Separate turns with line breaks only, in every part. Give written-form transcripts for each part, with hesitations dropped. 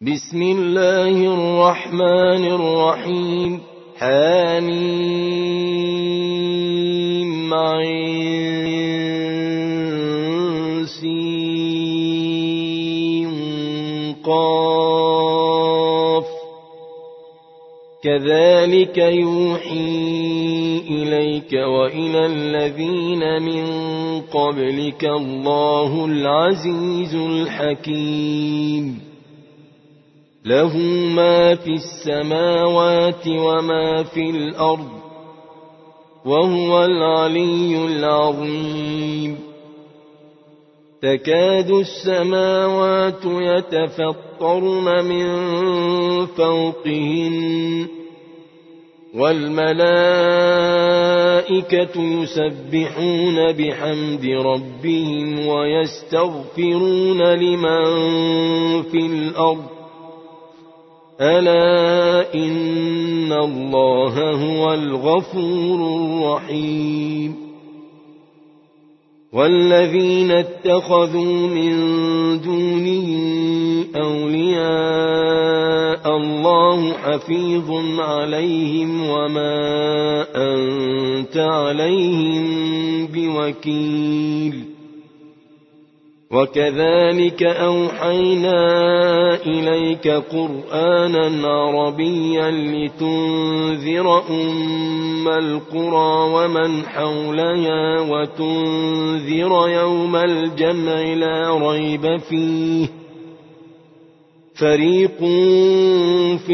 بسم الله الرحمن الرحيم. حميم عين سين قاف كذلك يوحي إليك وإلى الذين من قبلك الله العزيز الحكيم. له ما في السماوات وما في الأرض وهو العلي العظيم. تكاد السماوات يتفطرن من فوقهن والملائكة يسبحون بحمد ربهم ويستغفرون لمن في الأرض ألا إن الله هو الغفور الرحيم. والذين اتخذوا من دونه أولياء الله حفيظ عليهم وما أنت عليهم بوكيل. وكذلك أوحينا إليك قرآنا عربيا لتنذر أم القرى ومن حولها وتنذر يوم الجمع لا ريب فيه فريق في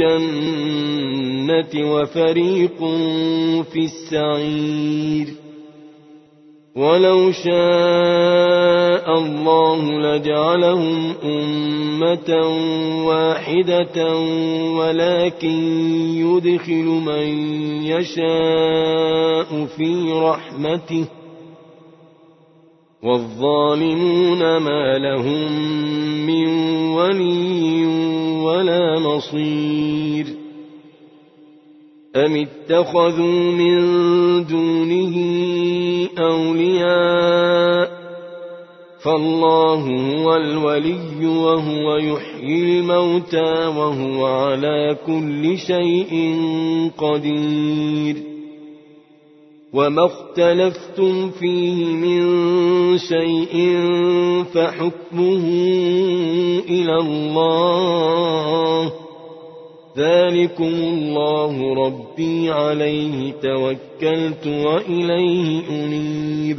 الجنة وفريق في السعير. ولو شاء الله لجعلهم أمة واحدة ولكن يدخل من يشاء في رحمته والظالمون ما لهم من ولي ولا نصير. أم اتخذوا من دونه أولياء فالله هو الولي وهو يحيي الموتى وهو على كل شيء قدير. وما اختلفتم فيه من شيء فحكمه إلى الله ذلكم الله ربي عليه توكلت وإليه أنيب.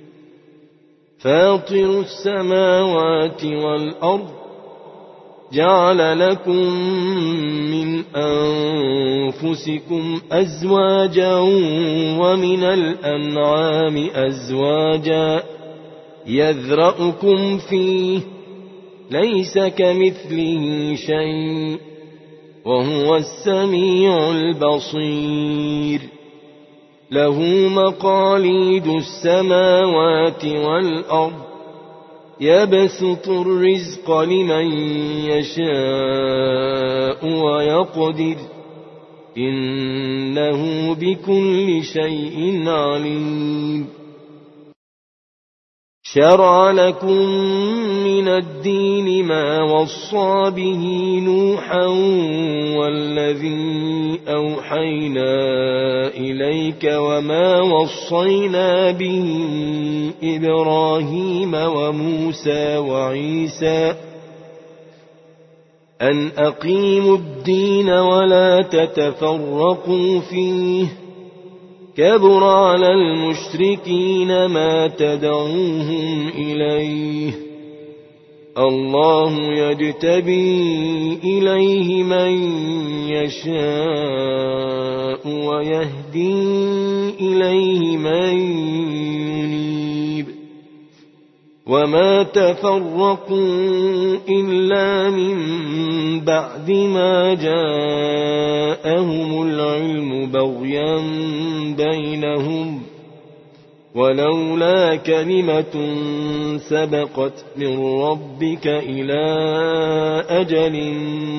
فاطر السماوات والأرض جعل لكم من أنفسكم أزواجا ومن الأنعام أزواجا يذرأكم فيه ليس كمثله شيء وهو السميع البصير. له مقاليد السماوات والأرض يبسط الرزق لمن يشاء ويقدر إنه بكل شيء عليم. شرع لكم من الدين ما وصى به نوحا والذي أوحينا إليك وما وصينا به إبراهيم وموسى وعيسى أن أقيموا الدين ولا تتفرقوا فيه كبر على المشركين ما تدعوهم إليه. الله يجتبي إليه من يشاء ويهدي إليه من ينيب. وما تفرقوا إلا من بعد ما جاءهم العلم بغيا بينهم ولولا كلمة سبقت من ربك إلى أجل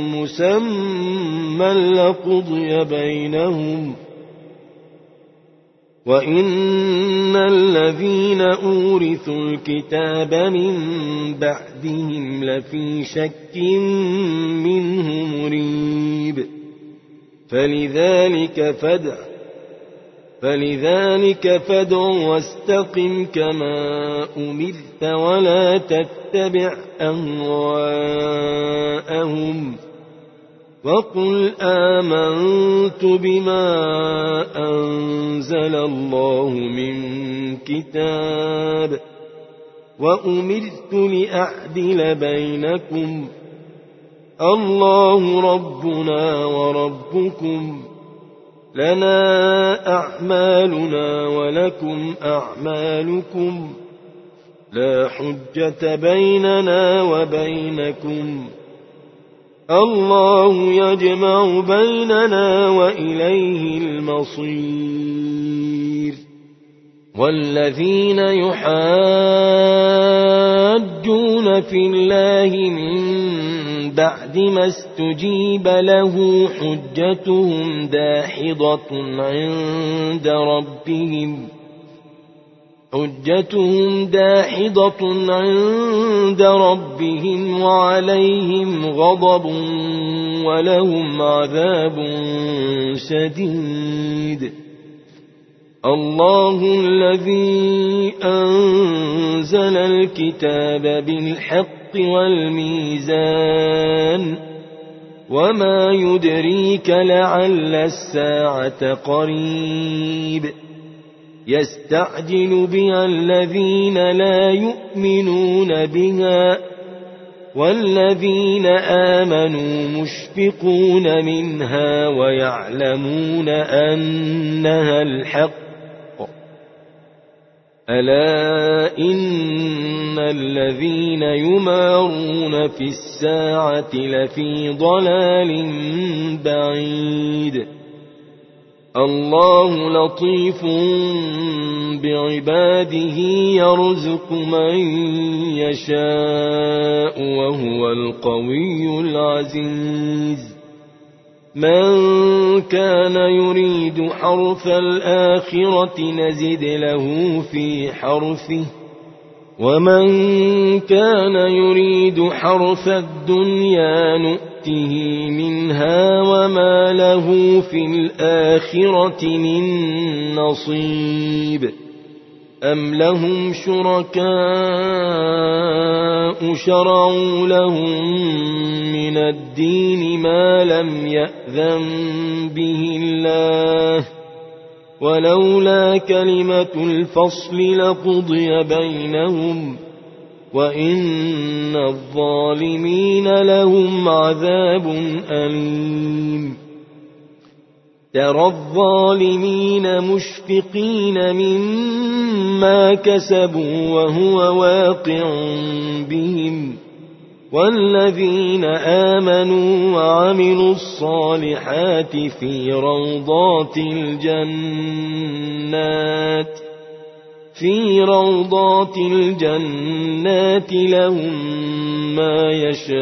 مسمى لقضي بينهم وإن الذين أورثوا الكتاب من بعدهم لفي شك فلذلك فادع واستقم كما أمرت ولا تتبع أهواءهم وقل آمنت بما أنزل الله من كتاب وأمرت لأعدل بينكم الله ربنا وربكم لنا أعمالنا ولكم أعمالكم لا حجة بيننا وبينكم الله يجمع بيننا وإليه المصير والذين يحاجون في الله من بعد ما استجيب له حجتهم داحضة عند ربهم وعليهم غضب ولهم عذاب شديد الله الذي أنزل الكتاب بالحق والميزان وما يدريك لعل الساعة قريب يستعجل بها الذين لا يؤمنون بها والذين آمنوا مشفقون منها ويعلمون أنها الحق ألا إن الذين يمارون في الساعة لفي ضلال بعيد الله لطيف بعباده يرزق من يشاء وهو القوي العزيز من كان يريد حرث الآخرة نزد له في حرثه ومن كان يريد حرث الدنيا نؤته منها وما له في الآخرة من نصيب أم لهم شركاء شرعوا لهم من الدين ما لم يأذن به الله ولولا كلمة الفصل لقضي بينهم وإن الظالمين لهم عذاب أليم ترى الظالمين مشفقين مما كسبوا وهو واقع بهم والذين آمنوا وعملوا الصالحات في روضات الجنات لهم ما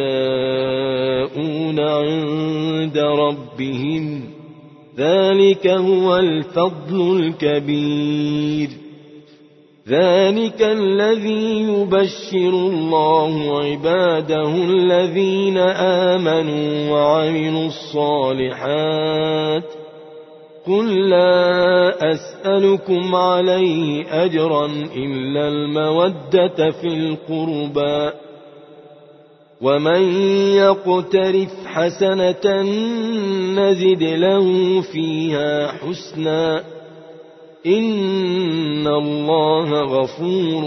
يشاءون عند ربهم ذلك هو الفضل الكبير ذلك الذي يبشر الله عباده الذين آمنوا وعملوا الصالحات قل لا أسألكم عليه أجرا إلا المودة في القربى ومن يقترف حسنة نزد له فيها حسنا إن الله غفور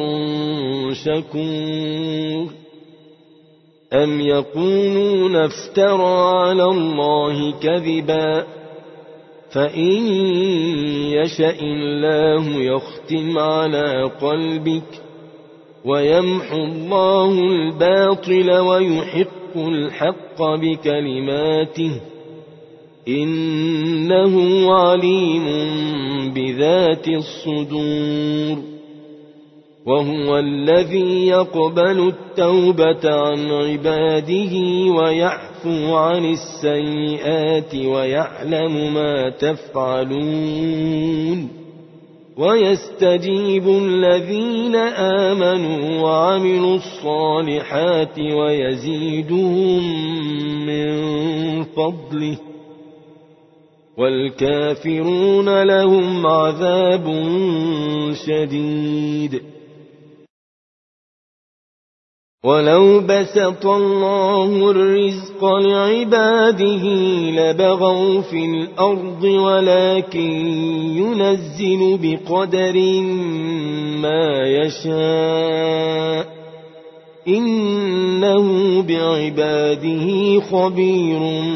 شكور أم يقولون افترى على الله كذبا فإن يشأ الله يختم على قلبك ويمحو الله الباطل ويحق الحق بكلماته إنه عليم بذات الصدور وهو الذي يقبل التوبة عن عباده ويعفو عن السيئات ويعلم ما تفعلون ويستجيب الذين آمنوا وعملوا الصالحات ويزيدهم من فضله والكافرون لهم عذاب شديد. ولو بسط الله الرزق لعباده لبغوا في الأرض ولكن ينزل بقدر ما يشاء إنه بعباده خبير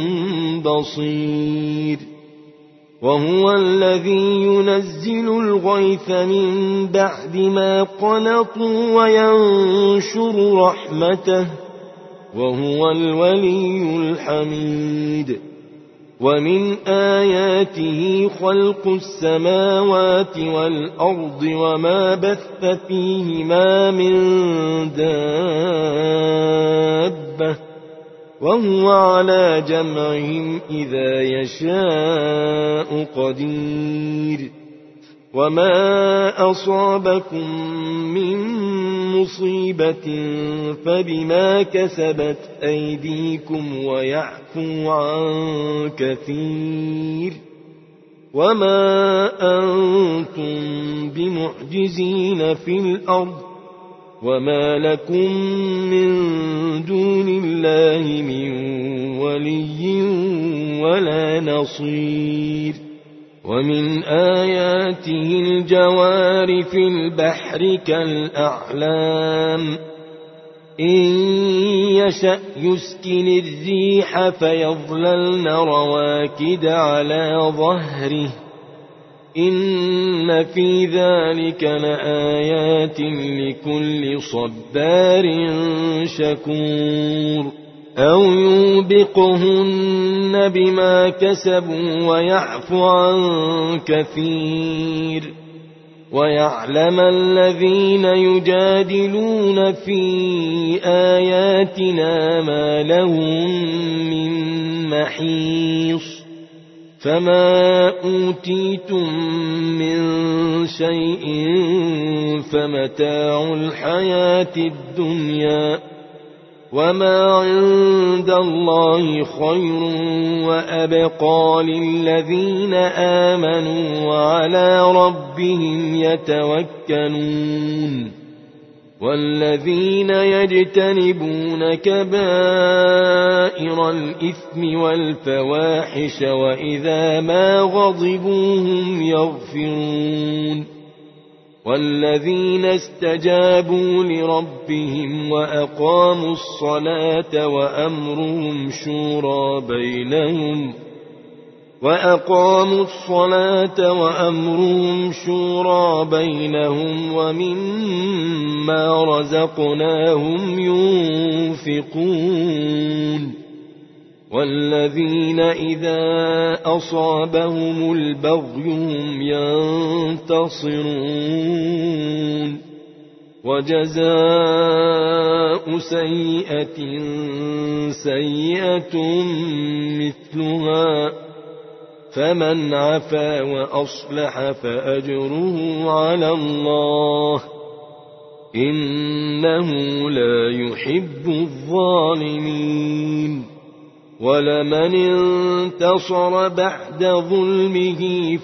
بصير. وهو الذي ينزل الغيث من بعد ما قنطوا وينشر رحمته وهو الولي الحميد. ومن آياته خلق السماوات والأرض وما بث فيهما من دابة وهو على جمعهم إذا يشاء قدير. وما أصابكم من مصيبة فبما كسبت أيديكم ويعفو عن كثير. وما أنتم بمعجزين في الأرض وما لكم من دون الله من ولي ولا نصير. ومن آياته الجوار في البحر كالأعلام إن يشأ يسكن الريح فيظللن رواكد على ظهره إن في ذلك لآيات لكل صبار شكور. أو يوبقهن بما كسبوا ويعفو عن كثير. ويعلم الذين يجادلون في آياتنا ما لهم من محيص. فما أوتيتم من شيء فمتاع الحياة الدنيا وما عند الله خير وأبقى للذين آمنوا وعلى ربهم يتوكلون. والذين يجتنبون كبائر الإثم والفواحش وإذا ما غضبوا هم يغفرون. والذين استجابوا لربهم وأقاموا الصلاة وأمرهم شورى بينهم ومما رزقناهم ينفقون. والذين إذا أصابهم البغي هم ينتصرون. وجزاء سيئة سيئة مثلها فمن عفا وأصلح فأجره على الله إنه لا يحب الظالمين. ولمن انتصر بعد ظلمه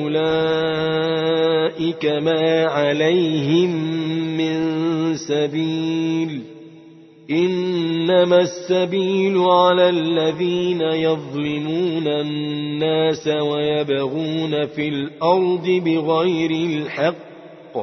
فأولئك ما عليهم من سبيل إنما السبيل على الذين يظلمون الناس ويبغون في الأرض بغير الحق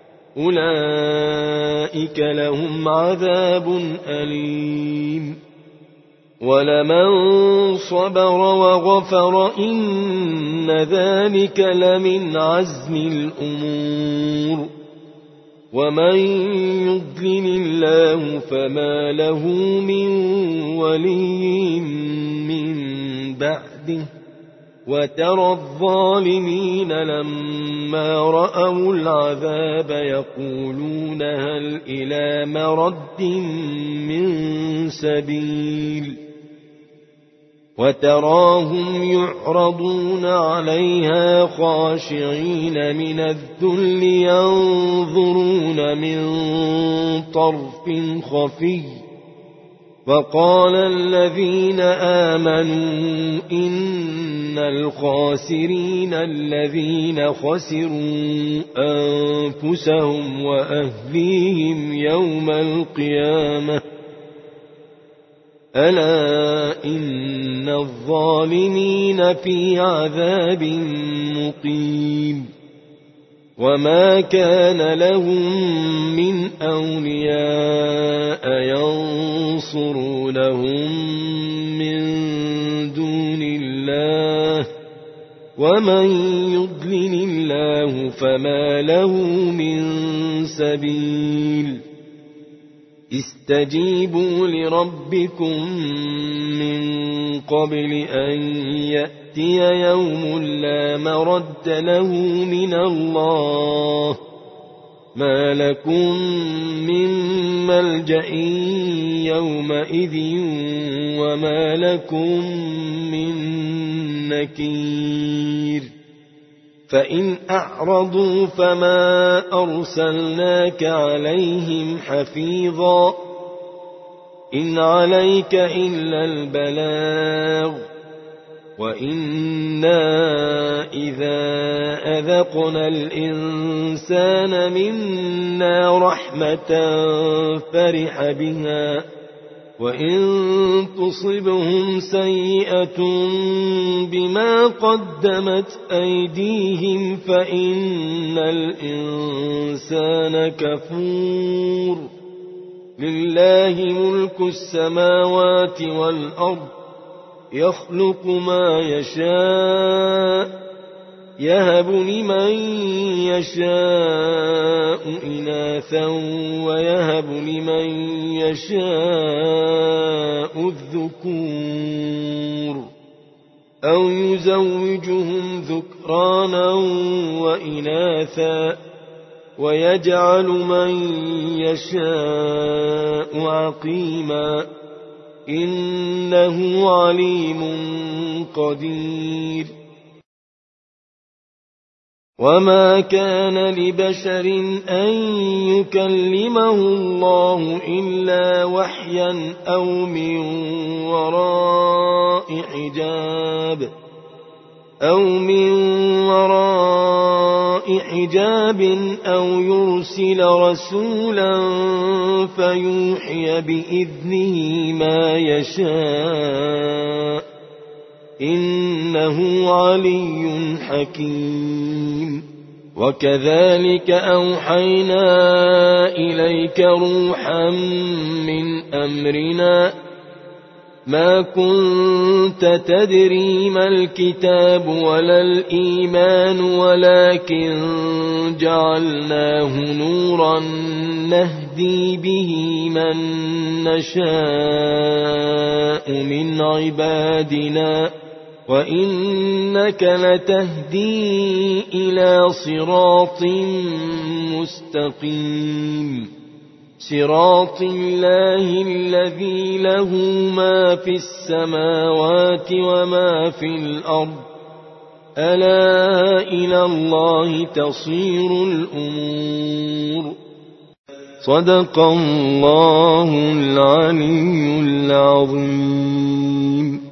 أولئك لهم عذاب أليم. ولمن صبر وغفر إن ذلك لمن عزم الأمور. ومن يضلل الله فما له من ولي من بعده. وترى الظالمين لما رأوا العذاب يقولون هل إلى مرد من سبيل. وتراهم يعرضون عليها خاشعين من الذل ينظرون من طرف خفي وقال الذين آمنوا إن الخاسرين الذين خسروا أنفسهم وأهليهم يوم القيامة ألا إن الظالمين في عذاب مقيم وما كان لهم من أولياء ينصرونهم من دون الله ومن يضلل الله فما له من سبيل استجيبوا لربكم من قبل أن يأتي يوم لا مرد له من الله ما لكم من ملجأ يومئذ وما لكم من نكير فإن أعرضوا فما أرسلناك عليهم حفيظا إن عليك إلا البلاغ وإنا إذا أذقنا الإنسان منا رحمة فرح بها وإن تصبهم سيئة بما قدمت أيديهم فإن الإنسان كفور لله ملك السماوات والأرض يخلق ما يشاء يهب لمن يشاء إناثا ويهب لمن يشاء الذكور أو يزوجهم ذكرانا وإناثا ويجعل من يشاء عقيما إنه عليم قدير وما كان لبشر أن يكلمه الله إلا وحيا أو من وراء حجاب أو يرسل رسولا فيوحي بإذنه ما يشاء إنه علي حكيم وكذلك أوحينا إليك روحا من أمرنا ما كنت تدري ما الكتاب ولا الإيمان ولكن جعلناه نورا نهدي به من نشاء من عبادنا وإنك لتهدي إلى صراط مستقيم صراط الله الذي له ما في السماوات وما في الأرض ألا إلى الله تصير الأمور صدق الله العلي العظيم.